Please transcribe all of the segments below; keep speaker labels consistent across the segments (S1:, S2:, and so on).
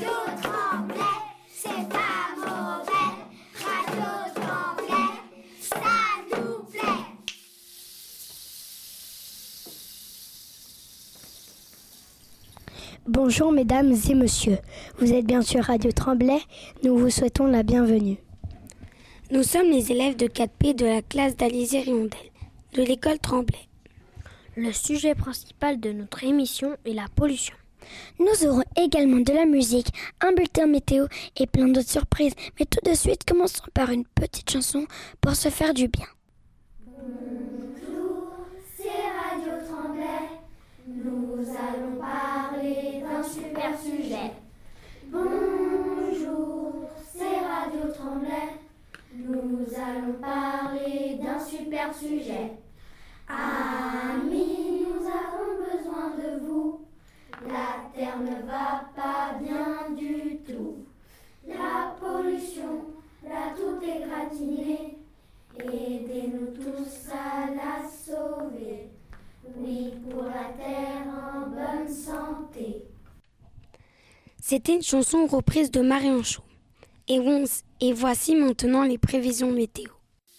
S1: Tremblay, c'est pas mauvais. Radio Tremblay, ça nous plaît.
S2: Bonjour mesdames et messieurs, vous êtes bien sûr Radio Tremblay, nous vous souhaitons la bienvenue.
S3: Nous sommes les élèves de 4P de la classe d'Alizé Riondel, de l'école Tremblay.
S2: Le sujet principal de notre émission est la pollution.
S4: Nous aurons également de la musique, un bulletin météo et plein d'autres surprises. Mais tout de suite, commençons par une petite chanson pour se faire du bien.
S1: Bonjour, c'est Radio Tremblay. Nous allons parler d'un super sujet. Bonjour, c'est Radio Tremblay. Nous allons parler d'un super sujet. Amis, nous avons besoin de vous. La terre ne va pas bien du tout. La pollution, l'a tout égratigné. Aidez-nous tous à la sauver. Oui, pour la terre en bonne santé.
S3: C'était une chanson reprise de Marion Chaud. Et voici maintenant les prévisions météo.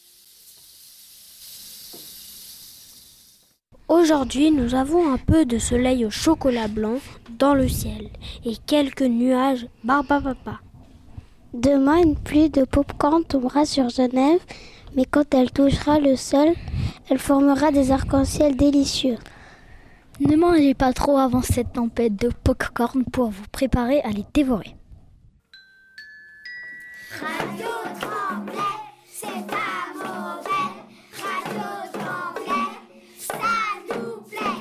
S2: Aujourd'hui, nous avons un peu de soleil au chocolat blanc dans le ciel et quelques nuages barbapapa.
S4: Demain, une pluie de pop-corn tombera sur Genève, mais quand elle touchera le sol, elle formera des arcs-en-ciel délicieux.
S5: Ne mangez pas trop avant cette tempête de pop-corn pour vous préparer à les dévorer.
S1: Radio Tremblay, c'est pas mauvais. Radio Tremblay, ça nous plaît.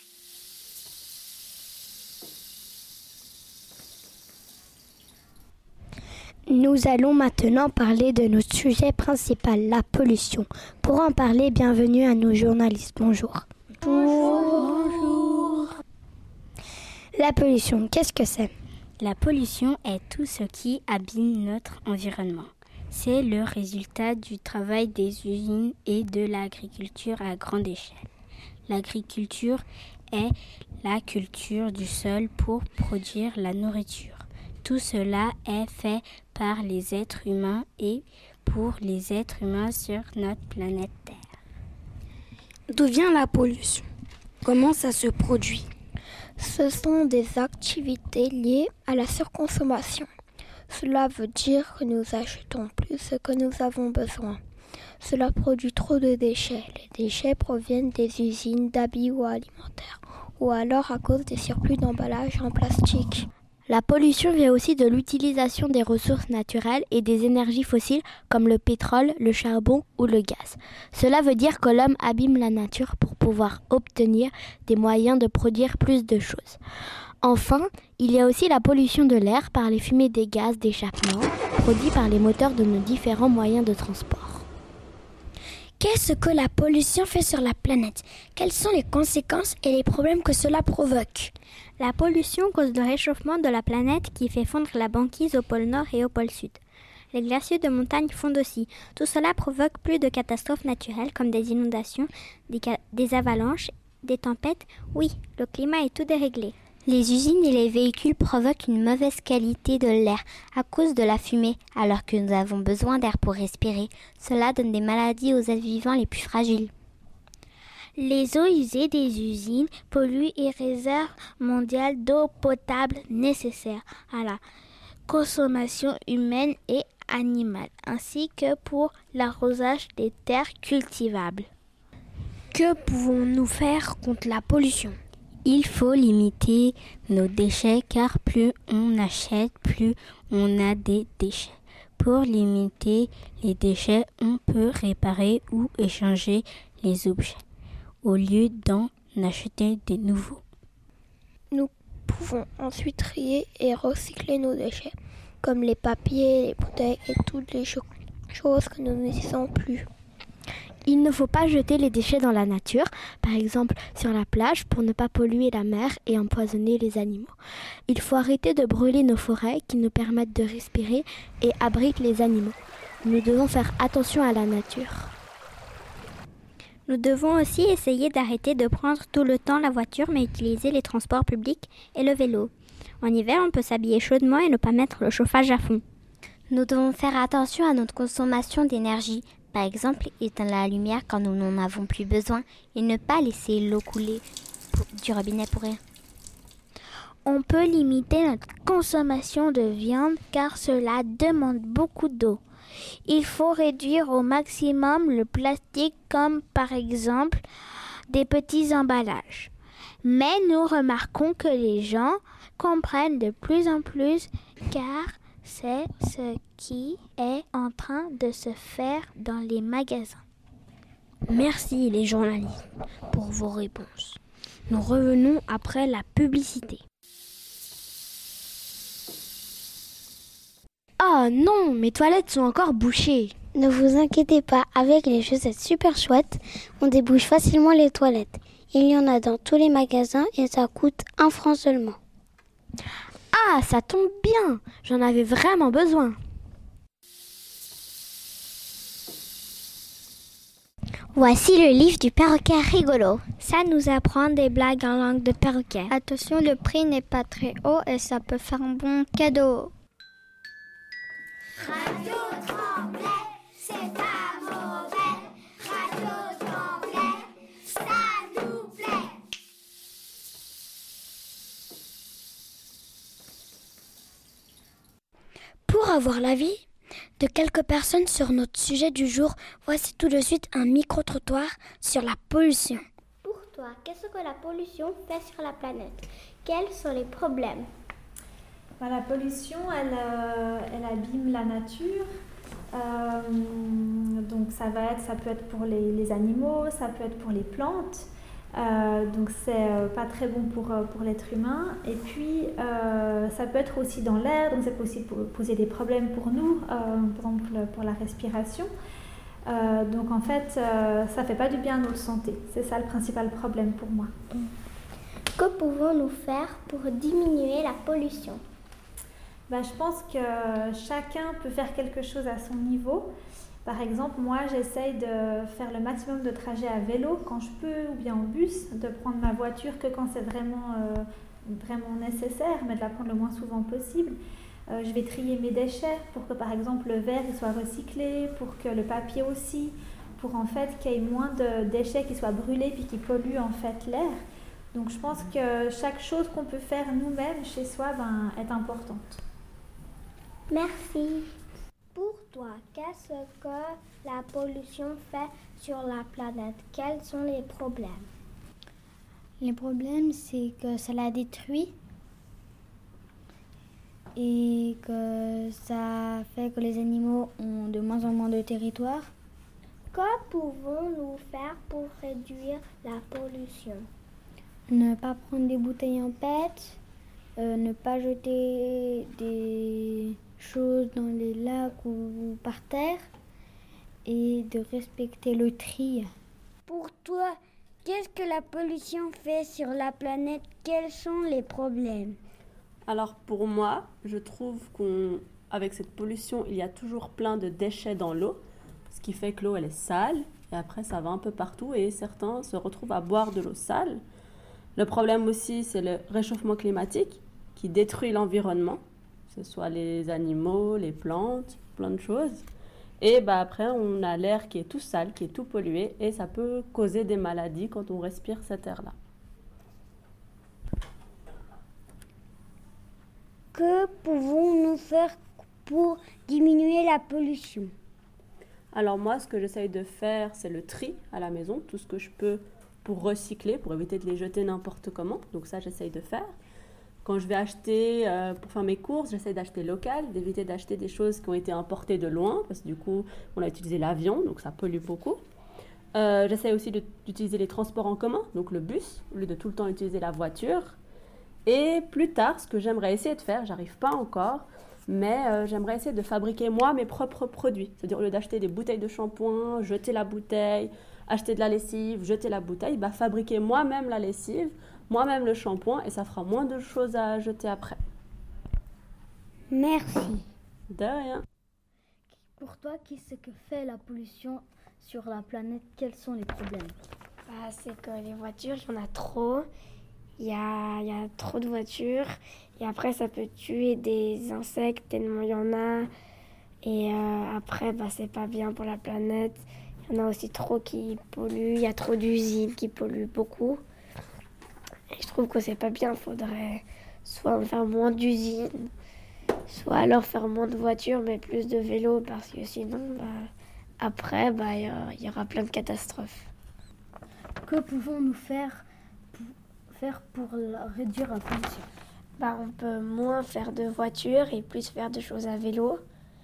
S2: Nous allons maintenant parler de notre sujet principal, la pollution. Pour en parler, bienvenue à nos journalistes. Bonjour.
S5: Bonjour.
S2: La pollution, qu'est-ce que c'est ?
S6: La pollution est tout ce qui abîme notre environnement. C'est le résultat du travail des usines et de l'agriculture à grande échelle. L'agriculture est la culture du sol pour produire la nourriture. Tout cela est fait par les êtres humains et pour les êtres humains sur notre planète Terre.
S3: D'où vient la pollution ? Comment ça se produit ?
S4: Ce sont des activités liées à la surconsommation. Cela veut dire que nous achetons plus que nous avons besoin. Cela produit trop de déchets. Les déchets proviennent des usines d'habits ou alimentaires, ou alors à cause des surplus d'emballage en plastique.
S2: La pollution vient aussi de l'utilisation des ressources naturelles et des énergies fossiles comme le pétrole, le charbon ou le gaz. Cela veut dire que l'homme abîme la nature pour pouvoir obtenir des moyens de produire plus de choses. Enfin, il y a aussi la pollution de l'air par les fumées des gaz d'échappement produits par les moteurs de nos différents moyens de transport.
S4: Qu'est-ce que la pollution fait sur la planète ? Quelles sont les conséquences et les problèmes que cela provoque ?
S7: La pollution cause le réchauffement de la planète qui fait fondre la banquise au pôle Nord et au pôle Sud. Les glaciers de montagne fondent aussi. Tout cela provoque plus de catastrophes naturelles comme des inondations, des avalanches, des tempêtes. Oui, le climat est tout déréglé.
S8: Les usines et les véhicules provoquent une mauvaise qualité de l'air à cause de la fumée, alors que nous avons besoin d'air pour respirer. Cela donne des maladies aux êtres vivants les plus fragiles.
S7: Les eaux usées des usines polluent les réserves mondiales d'eau potable nécessaires à la consommation humaine et animale, ainsi que pour l'arrosage des terres cultivables.
S2: Que pouvons-nous faire contre la pollution ?
S6: Il faut limiter nos déchets car plus on achète, plus on a des déchets. Pour limiter les déchets, on peut réparer ou échanger les objets au lieu d'en acheter des nouveaux.
S4: Nous pouvons ensuite trier et recycler nos déchets, comme les papiers, les bouteilles et toutes les choses que nous n'utilisons plus.
S2: Il ne faut pas jeter les déchets dans la nature, par exemple sur la plage pour ne pas polluer la mer et empoisonner les animaux. Il faut arrêter de brûler nos forêts qui nous permettent de respirer et abritent les animaux. Nous devons faire attention à la nature.
S7: Nous devons aussi essayer d'arrêter de prendre tout le temps la voiture, mais utiliser les transports publics et le vélo. En hiver, on peut s'habiller chaudement et ne pas mettre le chauffage à fond.
S8: Nous devons faire attention à notre consommation d'énergie. Par exemple, éteindre la lumière quand nous n'en avons plus besoin et ne pas laisser l'eau couler du robinet pour rien.
S9: On peut limiter notre consommation de viande car cela demande beaucoup d'eau. Il faut réduire au maximum le plastique comme par exemple des petits emballages. Mais nous remarquons que les gens comprennent de plus en plus car c'est ce qui est en train de se faire dans les magasins.
S5: Merci les journalistes pour vos réponses. Nous revenons après la publicité.
S2: Oh non, mes toilettes sont encore bouchées.
S4: Ne vous inquiétez pas, avec les chaussettes super chouettes, on débouche facilement les toilettes. Il y en a dans tous les magasins et ça coûte 1 franc seulement.
S2: Ah, ça tombe bien, j'en avais vraiment besoin.
S8: Voici le livre du perroquet rigolo.
S9: Ça nous apprend des blagues en langue de perroquet.
S7: Attention, le prix n'est pas très haut et ça peut faire un bon cadeau.
S1: Radio Tremblay, c'est pas mauvais. Radio Tremblay, ça nous plaît.
S4: Pour avoir l'avis de quelques personnes sur notre sujet du jour, voici tout de suite un micro-trottoir sur la pollution.
S7: Pour toi, qu'est-ce que la pollution fait sur la planète? Quels sont les problèmes?
S10: La pollution, elle abîme la nature. Donc ça peut être pour les animaux, ça peut être pour les plantes. Donc c'est pas très bon pour l'être humain. Et puis ça peut être aussi dans l'air, donc ça peut aussi poser des problèmes pour nous, par exemple pour la respiration. Donc en fait, ça fait pas du bien à notre santé. C'est ça le principal problème pour moi.
S7: Que pouvons-nous faire pour diminuer la pollution?
S10: Je pense que chacun peut faire quelque chose à son niveau. Par exemple, moi, j'essaye de faire le maximum de trajets à vélo quand je peux, ou bien en bus, de prendre ma voiture que quand c'est vraiment nécessaire, mais de la prendre le moins souvent possible. Je vais trier mes déchets pour que, par exemple, le verre il soit recyclé, pour que le papier aussi, pour en fait qu'il y ait moins de déchets qui soient brûlés puis qui polluent en fait l'air. Donc, je pense que chaque chose qu'on peut faire nous-mêmes chez soi est importante.
S7: Merci. Pour toi, qu'est-ce que la pollution fait sur la planète? Quels sont les problèmes?
S6: Les problèmes, c'est que ça la détruit et que ça fait que les animaux ont de moins en moins de territoire.
S7: Que pouvons-nous faire pour réduire la pollution?
S6: Ne pas prendre des bouteilles en PET, ne pas jeter des choses dans les lacs ou par terre et de respecter le tri.
S9: Pour toi, qu'est-ce que la pollution fait sur la planète? Quels sont les problèmes?
S11: Alors pour moi, je trouve qu'avec cette pollution, il y a toujours plein de déchets dans l'eau, ce qui fait que l'eau elle est sale et après ça va un peu partout et certains se retrouvent à boire de l'eau sale. Le problème aussi, c'est le réchauffement climatique qui détruit l'environnement, que ce soit les animaux, les plantes, plein de choses. Et après, on a l'air qui est tout sale, qui est tout pollué, et ça peut causer des maladies quand on respire cet air-là.
S9: Que pouvons-nous faire pour diminuer la pollution?
S11: Alors moi, ce que j'essaye de faire, c'est le tri à la maison, tout ce que je peux pour recycler, pour éviter de les jeter n'importe comment. Donc ça, j'essaye de faire. Quand je vais acheter, pour faire mes courses, j'essaie d'acheter local, d'éviter d'acheter des choses qui ont été importées de loin, parce que du coup, on a utilisé l'avion, donc ça pollue beaucoup. J'essaie aussi d'utiliser les transports en commun, donc le bus, au lieu de tout le temps utiliser la voiture. Et plus tard, ce que j'aimerais essayer de faire, j'arrive pas encore, mais j'aimerais essayer de fabriquer moi mes propres produits. C'est-à-dire au lieu d'acheter des bouteilles de shampoing, jeter la bouteille, acheter de la lessive, jeter la bouteille, fabriquer moi-même la lessive, moi-même le shampoing et ça fera moins de choses à jeter après.
S9: Merci.
S11: De rien.
S5: Pour toi, qu'est-ce que fait la pollution sur la planète, quels sont les problèmes?
S3: C'est que les voitures, il y en a trop. Il y a trop de voitures. Et après, ça peut tuer des insectes tellement il y en a. Et après, c'est pas bien pour la planète. Il y en a aussi trop qui polluent. Il y a trop d'usines qui polluent beaucoup. Et je trouve que c'est pas bien. Il faudrait soit faire moins d'usines, soit alors faire moins de voitures, mais plus de vélos. Parce que sinon, après, il y aura plein de catastrophes.
S5: Que pouvons-nous faire pour réduire la pollution?
S3: On peut moins faire de voitures et plus faire de choses à vélo.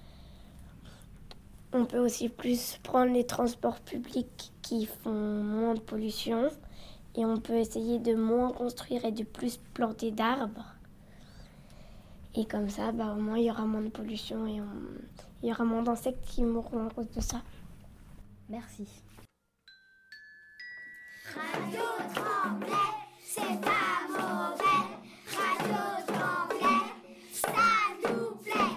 S3: On peut aussi plus prendre les transports publics qui font moins de pollution. Et on peut essayer de moins construire et de plus planter d'arbres. Et comme ça, au moins, il y aura moins de pollution et il y aura moins d'insectes qui mourront à cause de ça.
S5: Merci.
S1: Radio Tremblay, c'est pas mauvais. Radio Tremblay, ça nous plaît.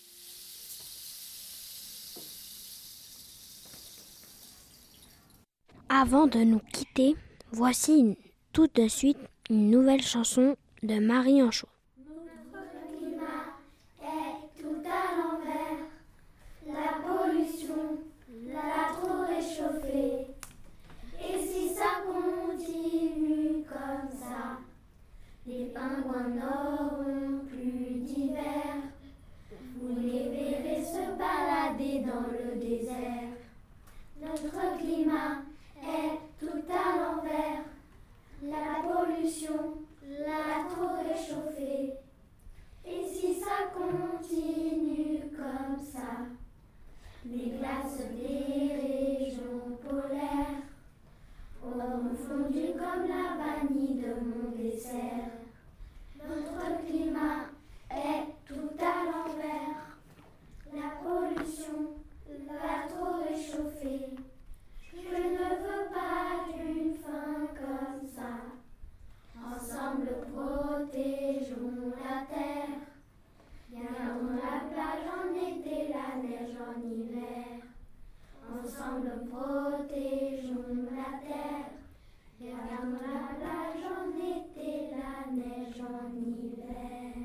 S5: Avant de nous quitter, voici tout de suite une nouvelle chanson de Marie Anchaud.
S1: Notre climat est tout à l'envers. La pollution l'a trop réchauffé. Et si ça continue comme ça, les pingouins n'auront plus d'hiver. Vous les verrez se balader dans le désert. Notre climat est tout à l'envers. La pollution l'a trop réchauffé. Et si ça continue comme ça, les glaces des régions polaires auront fondu comme la vanille de mon dessert. Notre climat est tout à l'envers. La pollution l'a trop réchauffé. Je ne veux pas d'une fin comme ça. Ensemble protégeons la terre. Gardons la plage en été, la neige en hiver. Ensemble protégeons la terre. Gardons la plage en été, la neige en hiver.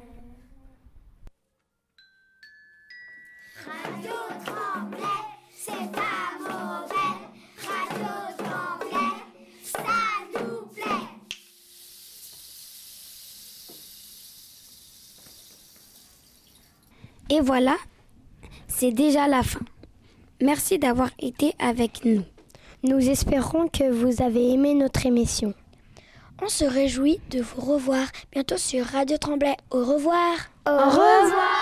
S1: Radio Tremblay, c'est pas mauvais. Radio Tremblay, ça nous plaît.
S3: Et voilà, c'est déjà la fin. Merci d'avoir été avec nous.
S4: Nous espérons que vous avez aimé notre émission. On se réjouit de vous revoir bientôt sur Radio Tremblay. Au revoir.
S1: Au revoir.